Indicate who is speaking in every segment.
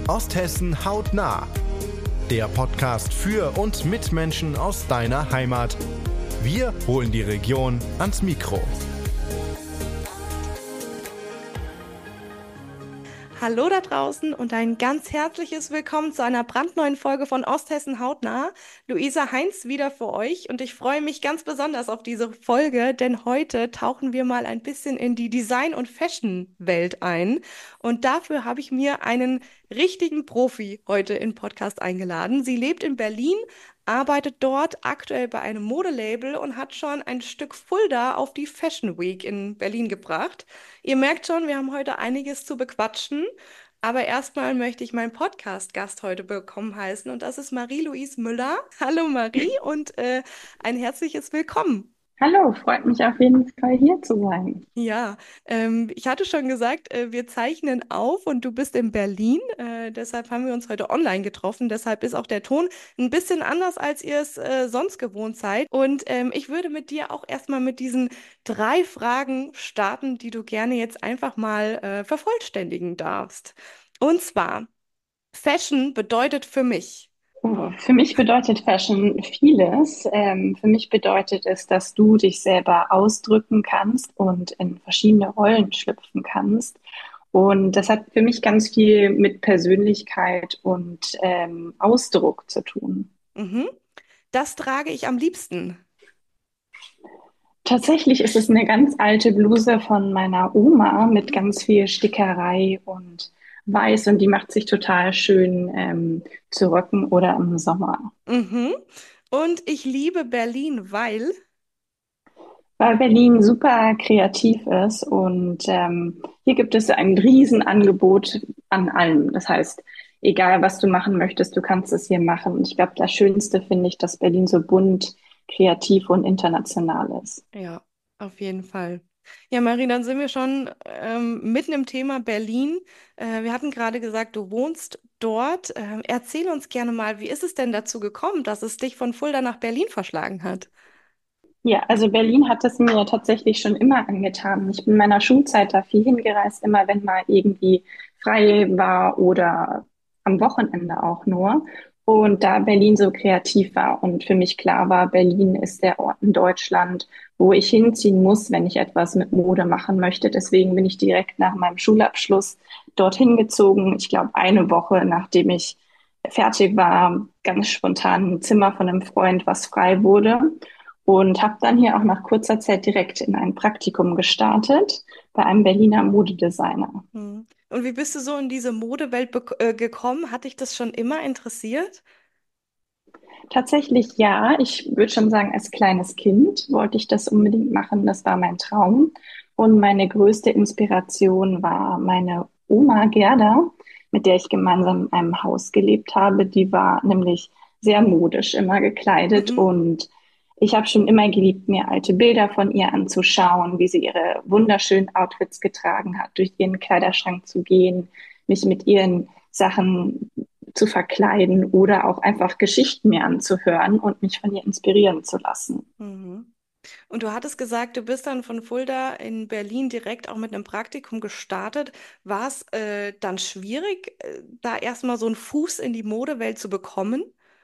Speaker 1: Osthessen hautnah. Der Podcast für und mit Menschen aus deiner Heimat. Wir holen die Region ans Mikro.
Speaker 2: Hallo da draußen und ein ganz herzliches Willkommen zu einer brandneuen Folge von Osthessen hautnah. Luisa Heinz wieder für euch und ich freue mich ganz besonders auf diese Folge, denn heute tauchen wir mal ein bisschen in die Design- und Fashion-Welt ein. Und dafür habe ich mir einen richtigen Profi heute in den Podcast eingeladen. Sie lebt in Berlin, arbeitet dort aktuell bei einem Modelabel und hat schon ein Stück Fulda auf die Fashion Week in Berlin gebracht. Ihr merkt schon, wir haben heute einiges zu bequatschen. Aber erstmal möchte ich meinen Podcast-Gast heute willkommen heißen und das ist Marie-Louise Müller. Hallo Marie und ein herzliches Willkommen.
Speaker 3: Hallo, freut mich auf jeden Fall hier zu sein.
Speaker 2: Ja, ich hatte schon gesagt, wir zeichnen auf und du bist in Berlin. Deshalb haben wir uns heute online getroffen. Deshalb ist auch der Ton ein bisschen anders, als ihr es sonst gewohnt seid. Und ich würde mit dir auch erstmal mit diesen 3 Fragen starten, die du gerne jetzt einfach mal vervollständigen darfst. Und zwar, Fashion bedeutet für mich.
Speaker 3: Oh, für mich bedeutet Fashion vieles. Für mich bedeutet es, dass du dich selber ausdrücken kannst und in verschiedene Rollen schlüpfen kannst. Und das hat für mich ganz viel mit Persönlichkeit und Ausdruck zu tun.
Speaker 2: Mhm. Das trage ich am liebsten.
Speaker 3: Tatsächlich ist es eine ganz alte Bluse von meiner Oma mit ganz viel Stickerei und Weiß und die macht sich total schön zu Röcken oder im Sommer.
Speaker 2: Mhm. Und ich liebe Berlin, weil.
Speaker 3: Weil Berlin super kreativ ist und hier gibt es ein Riesenangebot an allem. Das heißt, egal was du machen möchtest, du kannst es hier machen. Und ich glaube, das Schönste finde ich, dass Berlin so bunt, kreativ und international ist.
Speaker 2: Ja, auf jeden Fall. Ja, Marie, dann sind wir schon mitten im Thema Berlin. Wir hatten gerade gesagt, du wohnst dort. Erzähl uns gerne mal, wie ist es denn dazu gekommen, dass es dich von Fulda nach Berlin verschlagen hat?
Speaker 3: Ja, also Berlin hat es mir tatsächlich schon immer angetan. Ich bin in meiner Schulzeit da viel hingereist, immer wenn mal irgendwie frei war oder am Wochenende auch nur. Und da Berlin so kreativ war und für mich klar war, Berlin ist der Ort in Deutschland, wo ich hinziehen muss, wenn ich etwas mit Mode machen möchte. Deswegen bin ich direkt nach meinem Schulabschluss dorthin gezogen. Ich glaube, eine Woche nachdem ich fertig war, ganz spontan ein Zimmer von einem Freund, was frei wurde und habe dann hier auch nach kurzer Zeit direkt in ein Praktikum gestartet bei einem Berliner Modedesigner.
Speaker 2: Hm. Und wie bist du so in diese Modewelt gekommen? Hat dich das schon immer interessiert?
Speaker 3: Tatsächlich ja, ich würde schon sagen, als kleines Kind wollte ich das unbedingt machen, das war mein Traum. Und meine größte Inspiration war meine Oma Gerda, mit der ich gemeinsam in einem Haus gelebt habe. Die war nämlich sehr modisch immer gekleidet
Speaker 2: Mhm.
Speaker 3: und ich habe schon immer geliebt, mir alte Bilder von ihr anzuschauen, wie sie ihre wunderschönen Outfits getragen hat, durch ihren Kleiderschrank zu gehen, mich mit ihren Sachen zu verkleiden oder auch einfach Geschichten mir anzuhören und mich von ihr inspirieren zu lassen.
Speaker 2: Mhm. Und du hattest gesagt, du bist dann von Fulda in Berlin direkt auch mit einem Praktikum gestartet. War es dann schwierig, da erstmal so einen Fuß in die Modewelt zu bekommen?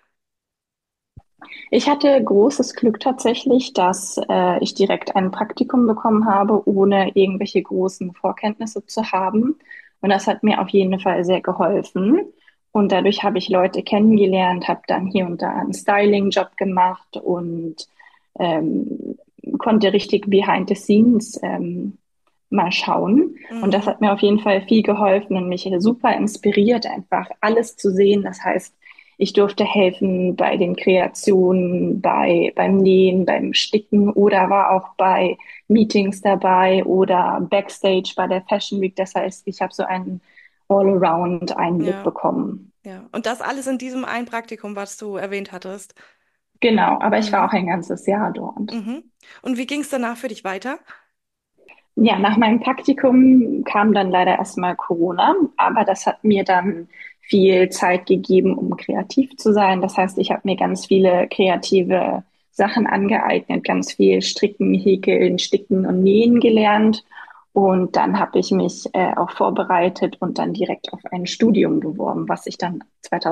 Speaker 3: Ich hatte großes Glück tatsächlich, dass ich direkt ein Praktikum bekommen habe, ohne irgendwelche großen Vorkenntnisse zu haben. Und das hat mir auf jeden Fall sehr geholfen. Und dadurch habe ich Leute kennengelernt, habe dann hier und da einen Styling-Job gemacht und ähm, konnte richtig behind the scenes mal schauen. Und das
Speaker 2: Mhm.
Speaker 3: hat mir auf jeden Fall viel geholfen und mich super inspiriert, einfach alles zu sehen. Das heißt, ich durfte helfen bei den Kreationen, beim Nähen, beim Sticken oder war auch bei Meetings dabei oder Backstage bei der Fashion Week. Das heißt, ich habe so einen All-Around-Einblick
Speaker 2: Ja,
Speaker 3: bekommen.
Speaker 2: ja. Und das alles in diesem einen Praktikum, was du erwähnt hattest.
Speaker 3: Genau, aber ich war
Speaker 2: Mhm.
Speaker 3: auch ein ganzes Jahr dort.
Speaker 2: Mhm. Und wie ging es danach für dich weiter?
Speaker 3: Ja, nach meinem Praktikum kam dann leider erstmal Corona, aber das hat mir dann viel Zeit gegeben, um kreativ zu sein. Das heißt, ich habe mir ganz viele kreative Sachen angeeignet, ganz viel Stricken, Häkeln, Sticken und Nähen gelernt Und dann habe ich mich auch vorbereitet und dann direkt auf ein Studium beworben, was ich dann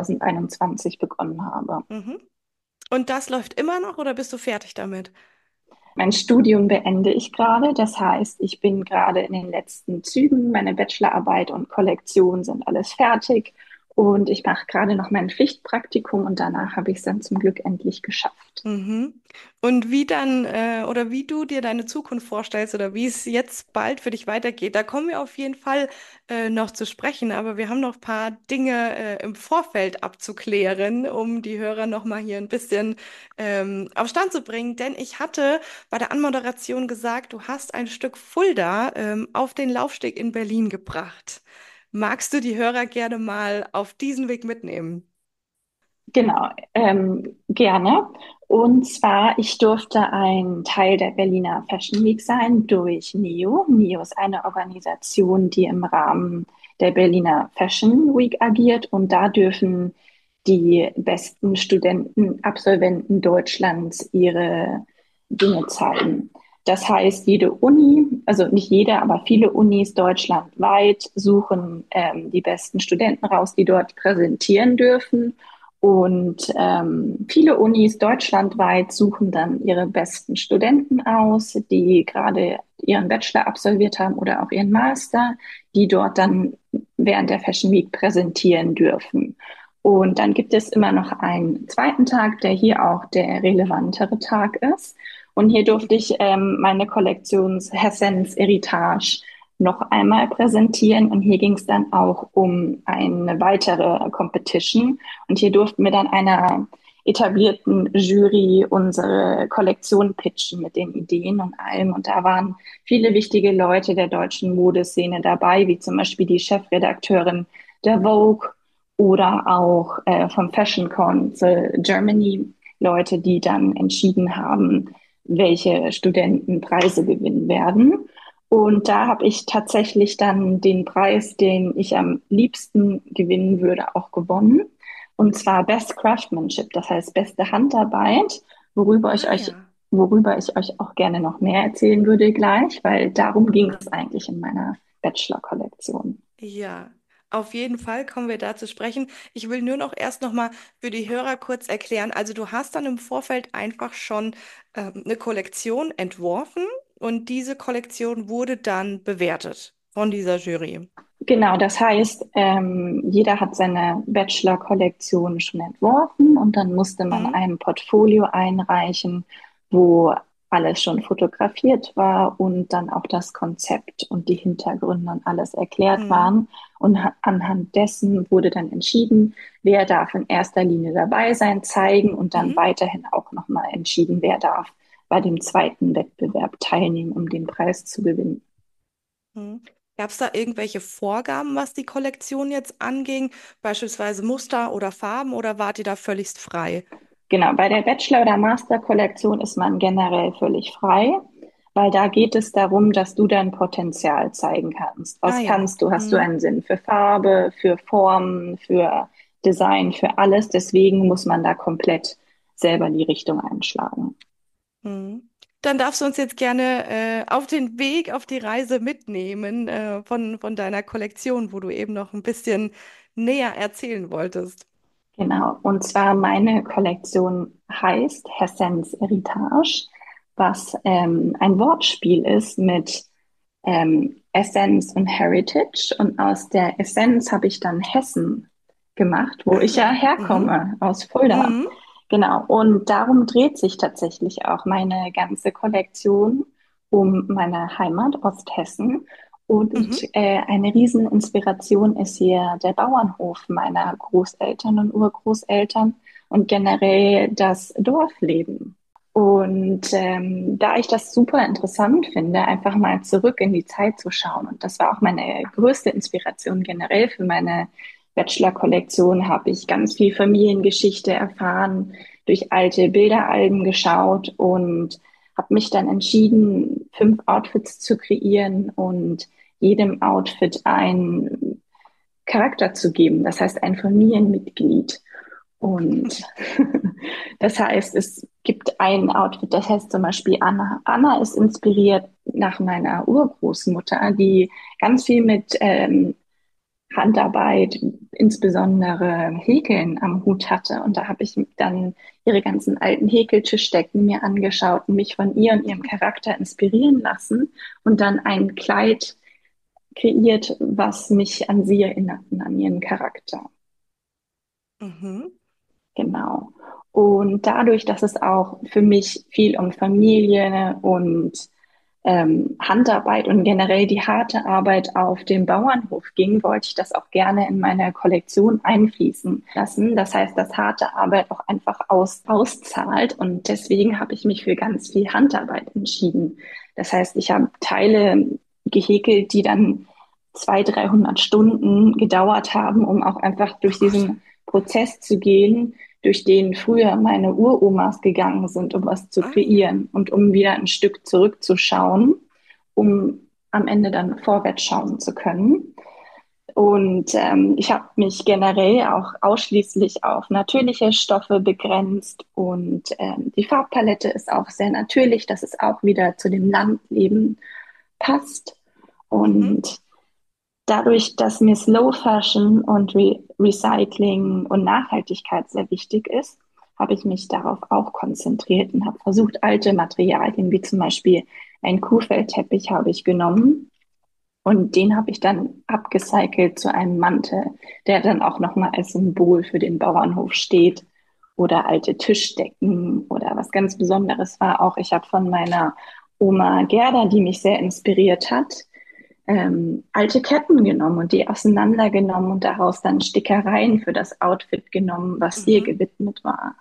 Speaker 3: 2021 begonnen habe.
Speaker 2: Mhm. Und das läuft immer noch oder bist du fertig damit?
Speaker 3: Mein Studium beende ich gerade. Das heißt, ich bin gerade in den letzten Zügen. Meine Bachelorarbeit und Kollektion sind alles fertig. Und ich mache gerade noch mein Pflichtpraktikum und danach habe ich es dann zum Glück endlich geschafft.
Speaker 2: Mhm. Und wie dann oder wie du dir deine Zukunft vorstellst oder wie es jetzt bald für dich weitergeht, da kommen wir auf jeden Fall noch zu sprechen. Aber wir haben noch ein paar Dinge im Vorfeld abzuklären, um die Hörer noch mal hier ein bisschen auf Stand zu bringen. Denn ich hatte bei der Anmoderation gesagt, du hast ein Stück Fulda auf den Laufsteg in Berlin gebracht. Magst du die Hörer gerne mal auf diesen Weg mitnehmen?
Speaker 3: Genau, gerne. Und zwar, ich durfte ein Teil der Berliner Fashion Week sein durch NEO. NEO ist eine Organisation, die im Rahmen der Berliner Fashion Week agiert. Und da dürfen die besten Studenten, Absolventen Deutschlands ihre Dinge zeigen. Das heißt, jede Uni, also nicht jede, aber viele Unis deutschlandweit suchen die besten Studenten raus, die dort präsentieren dürfen. Und viele Unis deutschlandweit suchen dann ihre besten Studenten aus, die gerade ihren Bachelor absolviert haben oder auch ihren Master, die dort dann während der Fashion Week präsentieren dürfen. Und dann gibt es immer noch einen zweiten Tag, der hier auch der relevantere Tag ist. Und hier durfte ich meine Kollektions Hessens Heritage noch einmal präsentieren. Und hier ging es dann auch um eine weitere Competition. Und hier durften wir dann einer etablierten Jury unsere Kollektion pitchen mit den Ideen und allem. Und da waren viele wichtige Leute der deutschen Modeszene dabei, wie zum Beispiel die Chefredakteurin der Vogue oder auch vom Fashion Council Germany Leute, die dann entschieden haben, welche Studenten Preise gewinnen werden. Und da habe ich tatsächlich dann den Preis, den ich am liebsten gewinnen würde, auch gewonnen. Und zwar Best Craftsmanship, das heißt beste Handarbeit, worüber ich
Speaker 2: Ah
Speaker 3: euch,
Speaker 2: ja.
Speaker 3: worüber ich euch auch gerne noch mehr erzählen würde gleich, weil darum ging es eigentlich in meiner Bachelor-Kollektion.
Speaker 2: Ja, auf jeden Fall kommen wir da zu sprechen. Ich will nur noch erst noch mal für die Hörer kurz erklären. Also du hast dann im Vorfeld einfach schon eine Kollektion entworfen und diese Kollektion wurde dann bewertet von dieser Jury.
Speaker 3: Genau, das heißt, jeder hat seine Bachelor-Kollektion schon entworfen und dann musste man
Speaker 2: Mhm.
Speaker 3: ein Portfolio einreichen, wo alles schon fotografiert war und dann auch das Konzept und die Hintergründe und alles erklärt
Speaker 2: Mhm.
Speaker 3: waren. Und anhand dessen wurde dann entschieden, wer darf in erster Linie dabei sein, zeigen und dann
Speaker 2: Mhm.
Speaker 3: weiterhin auch nochmal entschieden, wer darf bei dem zweiten Wettbewerb teilnehmen, um den Preis zu gewinnen.
Speaker 2: Mhm. Gab es da irgendwelche Vorgaben, was die Kollektion jetzt anging, beispielsweise Muster oder Farben, oder wart ihr da völlig frei?
Speaker 3: Genau, bei der Bachelor- oder Master-Kollektion ist man generell völlig frei, weil da geht es darum, dass du dein Potenzial zeigen kannst.
Speaker 2: Ah
Speaker 3: Was
Speaker 2: ja.
Speaker 3: kannst du? Hast du
Speaker 2: Mhm.
Speaker 3: einen Sinn für Farbe, für Formen, für Design, für alles? Deswegen muss man da komplett selber die Richtung einschlagen.
Speaker 2: Mhm. Dann darfst du uns jetzt gerne auf den Weg, auf die Reise mitnehmen von deiner Kollektion, wo du eben noch ein bisschen näher erzählen wolltest.
Speaker 3: Genau, und zwar meine Kollektion heißt Hessens Heritage, was ein Wortspiel ist mit Essence und Heritage. Und aus der Essenz habe ich dann Hessen gemacht, wo ich ja
Speaker 2: Ah, mhm,
Speaker 3: herkomme, aus Fulda.
Speaker 2: mhm,
Speaker 3: Genau, und darum dreht sich tatsächlich auch meine ganze Kollektion um meine Heimat Osthessen. Und
Speaker 2: mhm.
Speaker 3: eine Rieseninspiration ist hier der Bauernhof meiner Großeltern und Urgroßeltern und generell das Dorfleben. Und da ich das super interessant finde, einfach mal zurück in die Zeit zu schauen, und das war auch meine größte Inspiration generell für meine Bachelor-Kollektion, habe ich ganz viel Familiengeschichte erfahren, durch alte Bilderalben geschaut und habe mich dann entschieden, 5 Outfits zu kreieren und jedem Outfit einen Charakter zu geben, das heißt ein Familienmitglied. Und das heißt, es gibt ein Outfit, das heißt zum Beispiel Anna. Anna ist inspiriert nach meiner Urgroßmutter, die ganz viel mit Handarbeit, insbesondere Häkeln am Hut hatte. Und da habe ich dann ihre ganzen alten Häkeltischdecken mir angeschaut und mich von ihr und ihrem Charakter inspirieren lassen und dann ein Kleid kreiert, was mich an sie erinnert und an ihren Charakter.
Speaker 2: Mhm.
Speaker 3: Genau. Und dadurch, dass es auch für mich viel um Familie und Handarbeit und generell die harte Arbeit auf dem Bauernhof ging, wollte ich das auch gerne in meine Kollektion einfließen lassen. Das heißt, dass harte Arbeit auch einfach auszahlt. Und deswegen habe ich mich für ganz viel Handarbeit entschieden. Das heißt, ich habe Teile gehäkelt, die dann 200, 300 Stunden gedauert haben, um auch einfach
Speaker 2: Oh
Speaker 3: durch
Speaker 2: Gott.
Speaker 3: diesen Prozess zu gehen, durch den früher meine Uromas gegangen sind, um was zu
Speaker 2: Ah ja.
Speaker 3: kreieren und um wieder ein Stück zurückzuschauen, um am Ende dann vorwärts schauen zu können. Und ich habe mich generell auch ausschließlich auf natürliche Stoffe begrenzt und die Farbpalette ist auch sehr natürlich, dass es auch wieder zu dem Landleben passt.
Speaker 2: Mhm.
Speaker 3: Und dadurch, dass mir Slow Fashion und Recycling und Nachhaltigkeit sehr wichtig ist, habe ich mich darauf auch konzentriert und habe versucht, alte Materialien wie zum Beispiel ein Kuhfellteppich habe ich genommen und den habe ich dann upgecycelt zu einem Mantel, der dann auch nochmal als Symbol für den Bauernhof steht. Oder alte Tischdecken oder was ganz Besonderes war auch, ich habe von meiner Oma Gerda, die mich sehr inspiriert hat, alte Ketten genommen und die auseinandergenommen und daraus dann Stickereien für das Outfit genommen, was ihr
Speaker 2: Mhm.
Speaker 3: gewidmet war.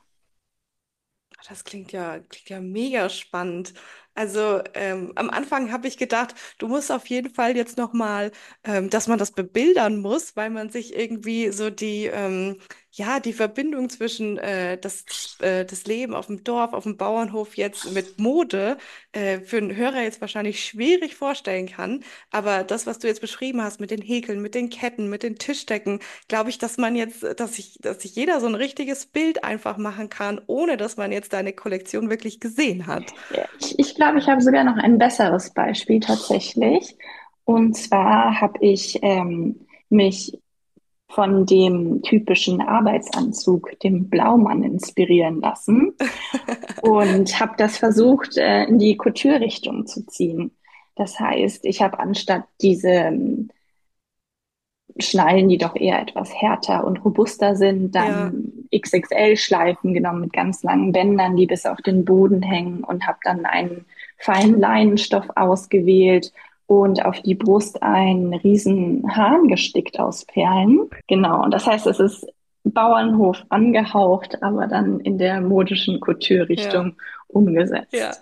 Speaker 2: Das klingt ja mega spannend. Also am Anfang habe ich gedacht, du musst auf jeden Fall jetzt noch mal, dass man das bebildern muss, weil man sich irgendwie so ja, die Verbindung zwischen das Leben auf dem Dorf, auf dem Bauernhof jetzt mit Mode für einen Hörer jetzt wahrscheinlich schwierig vorstellen kann. Aber das, was du jetzt beschrieben hast mit den Häkeln, mit den Ketten, mit den Tischdecken, glaube ich, dass man jetzt, dass sich jeder so ein richtiges Bild einfach machen kann, ohne dass man jetzt deine Kollektion wirklich gesehen hat.
Speaker 3: Ja, ich glaube, ich habe sogar noch ein besseres Beispiel tatsächlich. Und zwar habe ich mich von dem typischen Arbeitsanzug, dem Blaumann, inspirieren lassen und habe das versucht, in die Couture-Richtung zu ziehen. Das heißt, ich habe anstatt diese Schnallen, die doch eher etwas härter und robuster sind,
Speaker 2: Ja,
Speaker 3: dann XXL-Schleifen genommen mit ganz langen Bändern, die bis auf den Boden hängen und habe dann einen feinen Leinenstoff ausgewählt und auf die Brust einen riesen Hahn gestickt aus Perlen. Genau, und das heißt, es ist Bauernhof angehaucht, aber dann in der modischen
Speaker 2: ja,
Speaker 3: Couture-Richtung umgesetzt.
Speaker 2: ja.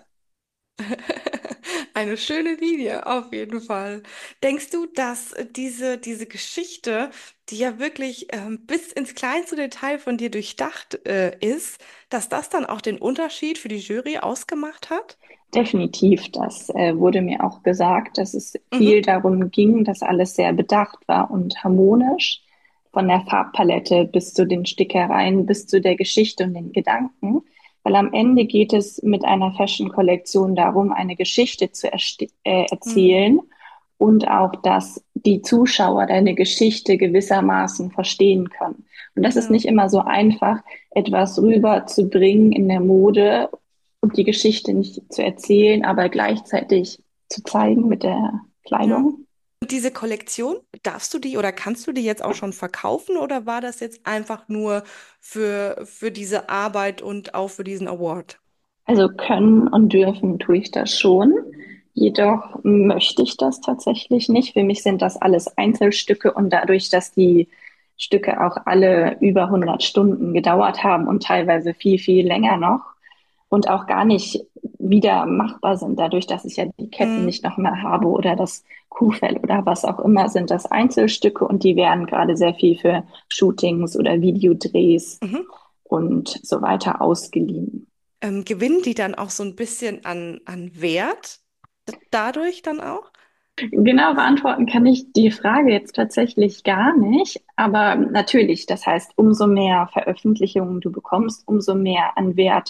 Speaker 2: Eine schöne Linie, auf jeden Fall. Denkst du, dass diese Geschichte, die ja wirklich bis ins kleinste Detail von dir durchdacht ist, dass das dann auch den Unterschied für die Jury ausgemacht hat?
Speaker 3: Definitiv, das wurde mir auch gesagt, dass es viel
Speaker 2: Mhm.
Speaker 3: darum ging, dass alles sehr bedacht war und harmonisch, von der Farbpalette bis zu den Stickereien, bis zu der Geschichte und den Gedanken. Weil am Ende geht es mit einer Fashion-Kollektion darum, eine Geschichte zu
Speaker 2: Mhm.
Speaker 3: erzählen und auch, dass die Zuschauer deine Geschichte gewissermaßen verstehen können. Und das ist
Speaker 2: Ja.
Speaker 3: nicht immer so einfach, etwas rüberzubringen in der Mode und die Geschichte nicht zu erzählen, aber gleichzeitig zu zeigen mit der
Speaker 2: Ja.
Speaker 3: Kleidung.
Speaker 2: Und diese Kollektion, darfst du die oder kannst du die jetzt auch schon verkaufen oder war das jetzt einfach nur für diese Arbeit und auch für diesen Award?
Speaker 3: Also können und dürfen tue ich das schon. Jedoch möchte ich das tatsächlich nicht. Für mich sind das alles Einzelstücke und dadurch, dass die Stücke auch alle über 100 Stunden gedauert haben und teilweise viel, viel länger noch und auch gar nicht wieder machbar sind, dadurch, dass ich ja die Ketten
Speaker 2: Mhm.
Speaker 3: nicht noch mehr habe oder das Kuhfell oder was auch immer, sind das Einzelstücke und die werden gerade sehr viel für Shootings oder Videodrehs
Speaker 2: Mhm.
Speaker 3: und so weiter ausgeliehen.
Speaker 2: Gewinnen die dann auch so ein bisschen an Wert dadurch dann auch?
Speaker 3: Genau beantworten kann ich die Frage jetzt tatsächlich gar nicht, aber natürlich, das heißt, umso mehr Veröffentlichungen du bekommst, umso mehr an Wert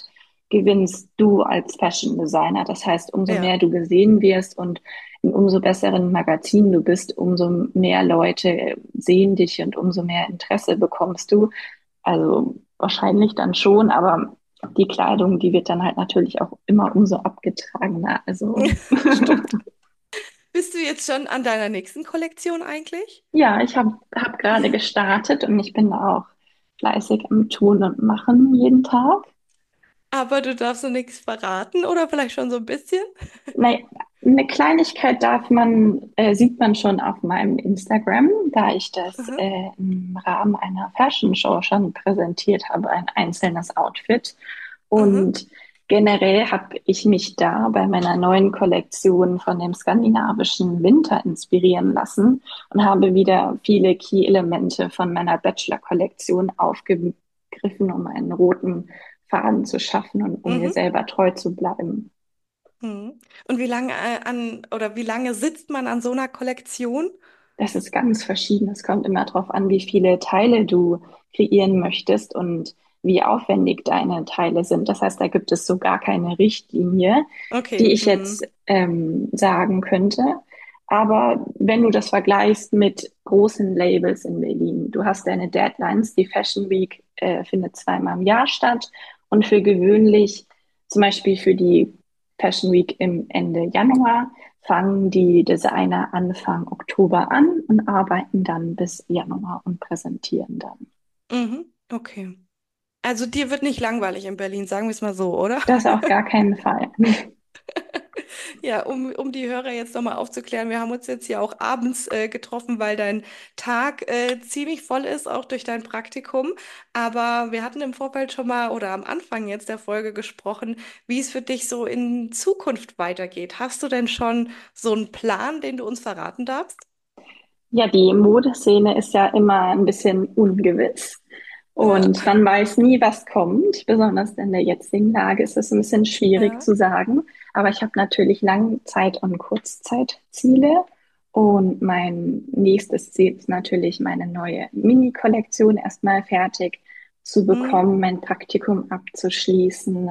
Speaker 3: gewinnst du als Fashion Designer. Das heißt, umso
Speaker 2: Ja.
Speaker 3: mehr du gesehen wirst und in umso besseren Magazinen du bist, umso mehr Leute sehen dich und umso mehr Interesse bekommst du. Also wahrscheinlich dann schon, aber die Kleidung, die wird dann halt natürlich auch immer umso abgetragener. Also
Speaker 2: Stimmt. Bist du jetzt schon an deiner nächsten Kollektion eigentlich?
Speaker 3: ja, ich hab gerade gestartet und ich bin da auch fleißig am Tun und Machen jeden Tag.
Speaker 2: Aber du darfst noch nichts verraten oder vielleicht schon so ein bisschen?
Speaker 3: Ne, eine Kleinigkeit sieht man schon auf meinem Instagram, da ich das
Speaker 2: Mhm.
Speaker 3: im Rahmen einer Fashion Show schon präsentiert habe, ein einzelnes Outfit.
Speaker 2: Mhm.
Speaker 3: Und generell habe ich mich da bei meiner neuen Kollektion von dem skandinavischen Winter inspirieren lassen und habe wieder viele Key-Elemente von meiner Bachelor-Kollektion aufgegriffen, um einen roten Faden zu schaffen und um mir
Speaker 2: Mhm.
Speaker 3: selber treu zu bleiben.
Speaker 2: Mhm. Und wie lange sitzt man an so einer Kollektion?
Speaker 3: Das ist ganz verschieden. Es kommt immer darauf an, wie viele Teile du kreieren möchtest und wie aufwendig deine Teile sind. Das heißt, da gibt es so gar keine Richtlinie, die
Speaker 2: Okay.
Speaker 3: ich jetzt sagen könnte. Aber wenn du das vergleichst mit großen Labels in Berlin, du hast deine Deadlines, die Fashion Week findet zweimal im Jahr statt und für gewöhnlich, zum Beispiel für die Fashion Week im Ende Januar, fangen die Designer Anfang Oktober an und arbeiten dann bis Januar und präsentieren dann.
Speaker 2: Mhm. Okay. Also dir wird nicht langweilig in Berlin, sagen wir es mal so, oder?
Speaker 3: Das auf gar keinen Fall.
Speaker 2: Ja, um die Hörer jetzt nochmal aufzuklären, wir haben uns jetzt hier auch abends getroffen, weil dein Tag ziemlich voll ist, auch durch dein Praktikum. Aber wir hatten im Vorfeld schon mal oder am Anfang jetzt der Folge gesprochen, wie es für dich so in Zukunft weitergeht. Hast du denn schon so einen Plan, den du uns verraten darfst?
Speaker 3: Ja, die Modeszene ist ja immer ein bisschen ungewiss
Speaker 2: Ja,
Speaker 3: und man weiß nie, was kommt. Besonders in der jetzigen Lage ist es ein bisschen schwierig
Speaker 2: ja.
Speaker 3: zu sagen. Aber ich habe natürlich Langzeit- und Kurzzeitziele. Und mein nächstes Ziel ist natürlich, meine neue Mini-Kollektion erstmal fertig zu
Speaker 2: Mhm.
Speaker 3: bekommen, mein Praktikum abzuschließen.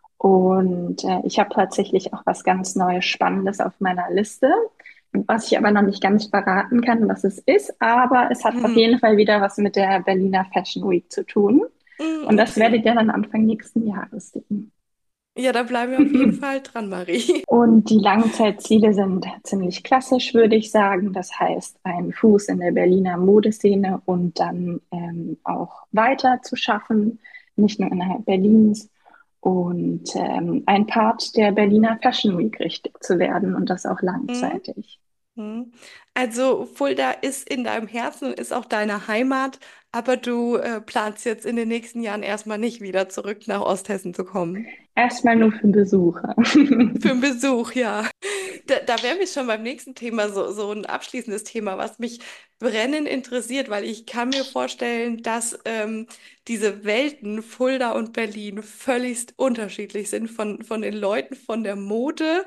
Speaker 3: Und ich habe tatsächlich auch was ganz Neues, Spannendes auf meiner Liste, was ich aber noch nicht ganz verraten kann, was es ist. Aber es hat auf
Speaker 2: Mhm.
Speaker 3: jeden Fall wieder was mit der Berliner Fashion Week zu tun.
Speaker 2: Mhm.
Speaker 3: Und das
Speaker 2: Okay.
Speaker 3: werdet ihr dann Anfang nächsten Jahres sehen.
Speaker 2: Ja, da bleiben wir auf jeden Fall dran, Marie.
Speaker 3: Und die Langzeitziele sind ziemlich klassisch, würde ich sagen. Das heißt, ein Fuß in der Berliner Modeszene und dann auch weiter zu schaffen, nicht nur innerhalb Berlins. Und ein Part der Berliner Fashion Week richtig zu werden und das auch
Speaker 2: Mhm.
Speaker 3: langzeitig.
Speaker 2: Mhm. Also Fulda ist in deinem Herzen und ist auch deine Heimat, aber du planst jetzt in den nächsten Jahren erstmal nicht wieder zurück nach Osthessen zu kommen.
Speaker 3: Erstmal nur für Besucher.
Speaker 2: Für einen Besuch, ja. Da wären wir schon beim nächsten Thema, so ein abschließendes Thema, was mich brennend interessiert, weil ich kann mir vorstellen, dass diese Welten, Fulda und Berlin, völlig unterschiedlich sind von den Leuten, von der Mode.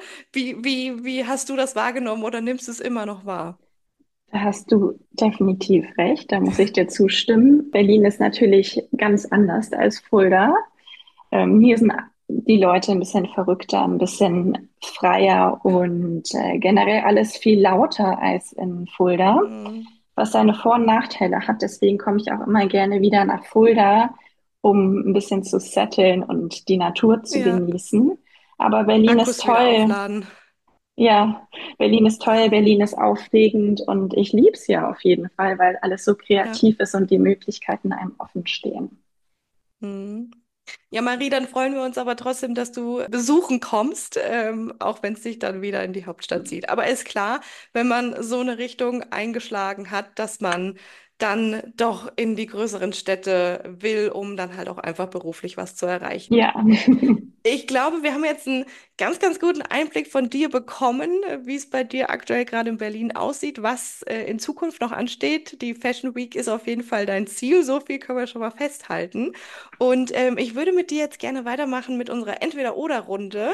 Speaker 2: Wie hast du das wahrgenommen oder nimmst du es immer noch wahr?
Speaker 3: Da hast du definitiv recht, da muss ich dir zustimmen. Berlin ist natürlich ganz anders als Fulda. Hier sind die Leute ein bisschen verrückter, ein bisschen freier und generell alles viel lauter als in Fulda,
Speaker 2: Mhm.
Speaker 3: was seine Vor- und Nachteile hat. Deswegen komme ich auch immer gerne wieder nach Fulda, um ein bisschen zu setteln und die Natur zu
Speaker 2: Ja,
Speaker 3: genießen. Aber Berlin ist
Speaker 2: Akkus wieder
Speaker 3: toll.
Speaker 2: aufladen.
Speaker 3: Ja, Berlin ist toll, Berlin ist aufregend und ich liebe es ja auf jeden Fall, weil alles so
Speaker 2: Ja.
Speaker 3: kreativ ist und die Möglichkeiten einem offen stehen.
Speaker 2: Mhm. Ja, Marie, dann freuen wir uns aber trotzdem, dass du besuchen kommst, auch wenn es dich dann wieder in die Hauptstadt zieht. Aber ist klar, wenn man so eine Richtung eingeschlagen hat, dass man dann doch in die größeren Städte will, um dann halt auch einfach beruflich was zu erreichen.
Speaker 3: Ja,
Speaker 2: Ich glaube, wir haben jetzt einen ganz guten Einblick von dir bekommen, wie es bei dir aktuell gerade in Berlin aussieht, was in Zukunft noch ansteht. Die Fashion Week ist auf jeden Fall dein Ziel, so viel können wir schon mal festhalten. Und ich würde mit dir jetzt gerne weitermachen mit unserer Entweder-Oder-Runde.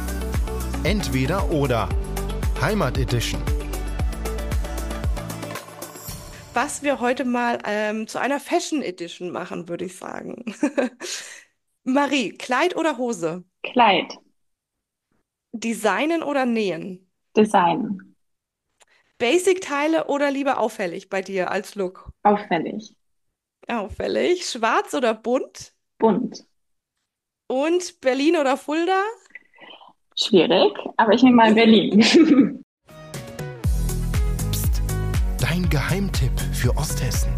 Speaker 1: Entweder oder. Heimat Edition.
Speaker 2: Was wir heute mal zu einer Fashion Edition machen, würde ich sagen. Marie, Kleid oder Hose?
Speaker 3: Kleid,
Speaker 2: Designen oder nähen?
Speaker 3: Design,
Speaker 2: Basic-Teile oder lieber auffällig bei dir als Look?
Speaker 3: auffällig,
Speaker 2: Auffällig. Schwarz oder bunt?
Speaker 3: bunt.
Speaker 2: Und Berlin oder Fulda?
Speaker 3: Schwierig, aber ich nehme mal Berlin.
Speaker 1: Psst, dein Geheimtipp für Osthessen.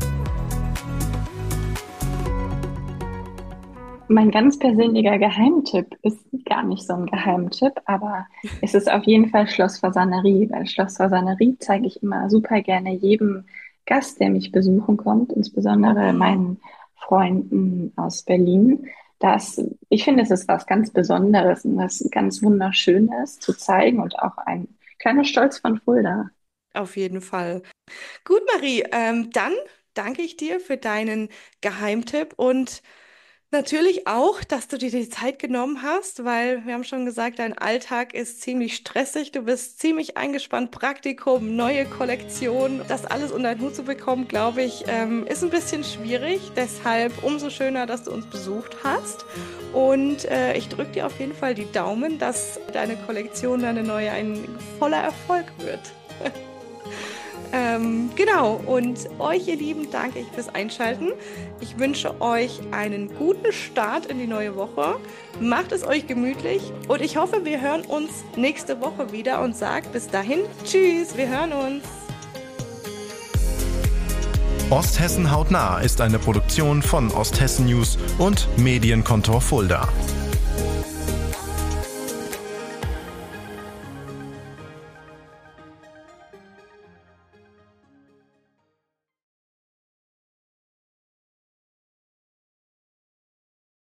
Speaker 3: Mein ganz persönlicher Geheimtipp ist gar nicht so ein Geheimtipp, aber es ist auf jeden Fall Schloss Fasanerie, weil Schloss Fasanerie zeige ich immer super gerne jedem Gast, der mich besuchen kommt, insbesondere
Speaker 2: Mhm.
Speaker 3: meinen Freunden aus Berlin. Ich finde, es ist was ganz Besonderes und was ganz Wunderschönes zu zeigen und auch ein kleiner Stolz von Fulda.
Speaker 2: Auf jeden Fall. Gut, Marie, dann danke ich dir für deinen Geheimtipp und natürlich auch, dass du dir die Zeit genommen hast, weil wir haben schon gesagt, dein Alltag ist ziemlich stressig. Du bist ziemlich eingespannt, Praktikum, neue Kollektion. Das alles unter den Hut zu bekommen, glaube ich, ist ein bisschen schwierig. Deshalb umso schöner, dass du uns besucht hast. Und ich drücke dir auf jeden Fall die Daumen, dass deine Kollektion, deine neue, ein voller Erfolg wird. Genau, und euch, ihr Lieben, danke ich fürs Einschalten. Ich wünsche euch einen guten Start in die neue Woche. Macht es euch gemütlich und ich hoffe, wir hören uns nächste Woche wieder und sagt bis dahin Tschüss, wir hören uns.
Speaker 1: Osthessen hautnah ist eine Produktion von Osthessen News und Medienkontor Fulda.